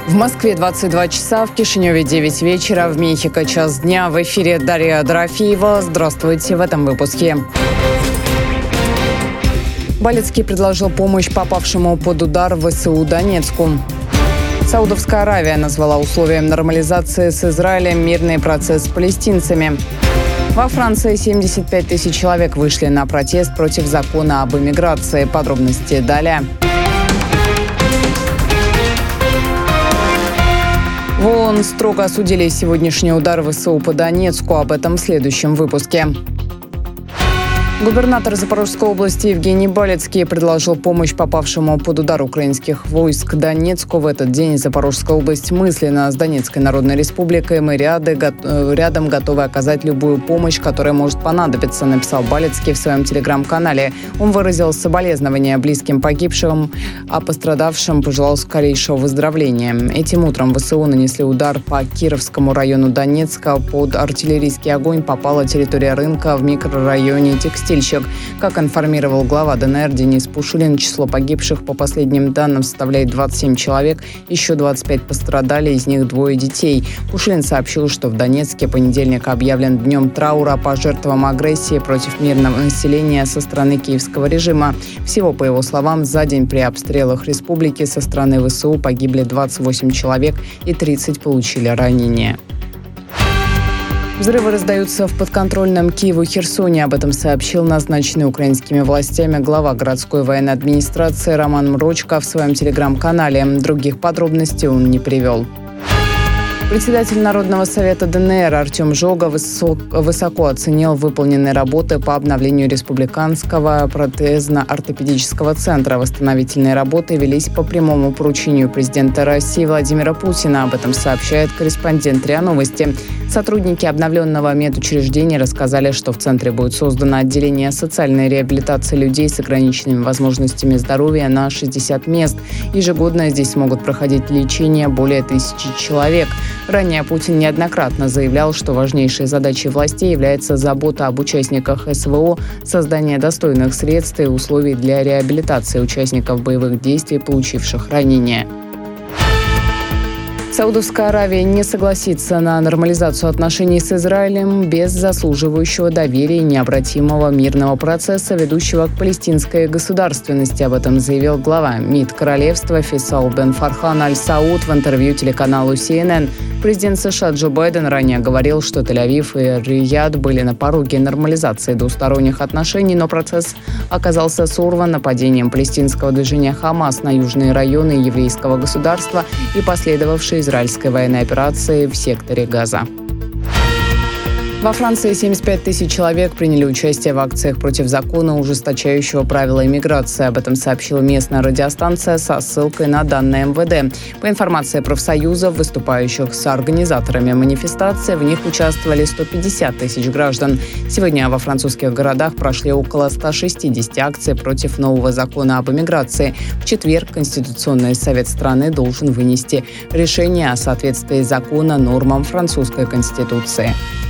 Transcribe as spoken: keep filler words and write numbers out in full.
В Москве двадцать два часа, в Кишиневе девять вечера, в Мехико час дня. В эфире Дарья Дорофеева. Здравствуйте в этом выпуске. Балицкий предложил помощь попавшему под удар ВСУ Донецку. Саудовская Аравия назвала условием нормализации с Израилем мирный процесс с палестинцами. Во Франции семьдесят пять тысяч человек вышли на протест против закона об иммиграции. Подробности далее. В ООН строго осудили сегодняшний удар ВСУ по Донецку. Об этом в следующем выпуске. Губернатор Запорожской области Евгений Балицкий предложил помощь попавшему под удар украинских войск Донецку. В этот день Запорожская область мысленно с Донецкой Народной Республикой мы ряды, рядом готовы оказать любую помощь, которая может понадобиться, написал Балицкий в своем телеграм-канале. Он выразил соболезнования близким погибшим, а пострадавшим пожелал скорейшего выздоровления. Этим утром ВСУ нанесли удар по Кировскому району Донецка. Под артиллерийский огонь попала территория рынка в микрорайоне Текстиль. Как информировал глава ДНР Денис Пушилин, число погибших по последним данным составляет двадцать семь человек, еще двадцать пять пострадали, из них двое детей. Пушилин сообщил, что в Донецке понедельник объявлен днем траура по жертвам агрессии против мирного населения со стороны киевского режима. Всего, по его словам, за день при обстрелах республики со стороны ВСУ погибли двадцать восемь человек и тридцать получили ранения. Взрывы раздаются в подконтрольном Киеву Херсоне. Об этом сообщил назначенный украинскими властями глава городской военной администрации Роман Мрочко в своем телеграм-канале. Других подробностей он не привел. Председатель Народного совета ДНР Артем Жога высоко оценил выполненные работы по обновлению Республиканского протезно-ортопедического центра. Восстановительные работы велись по прямому поручению президента России Владимира Путина. Об этом сообщает корреспондент РИА Новости. Сотрудники обновленного медучреждения рассказали, что в центре будет создано отделение социальной реабилитации людей с ограниченными возможностями здоровья на шестьдесят мест. Ежегодно здесь смогут проходить лечение более тысячи человек. Ранее Путин неоднократно заявлял, что важнейшей задачей властей является забота об участниках СВО, создание достойных средств и условий для реабилитации участников боевых действий, получивших ранения. Саудовская Аравия не согласится на нормализацию отношений с Израилем без заслуживающего доверия и необратимого мирного процесса, ведущего к палестинской государственности. Об этом заявил глава МИД королевства Фейсал бен Фархан Аль-Сауд в интервью телеканалу Си Эн Эн. Президент США Джо Байден ранее говорил, что Тель-Авив и Рияд были на пороге нормализации двусторонних отношений, но процесс оказался сорван нападением палестинского движения «Хамас» на южные районы еврейского государства и последовавшей израильской военной операции в секторе Газа. Во Франции семьдесят пять тысяч человек приняли участие в акциях против закона, ужесточающего правила иммиграции. Об этом сообщила местная радиостанция со ссылкой на данные эм вэ дэ. По информации профсоюзов, выступающих с организаторами манифестации, в них участвовали сто пятьдесят тысяч граждан. Сегодня во французских городах прошли около ста шестидесяти акций против нового закона об иммиграции. В четверг Конституционный совет страны должен вынести решение о соответствии закона нормам французской конституции.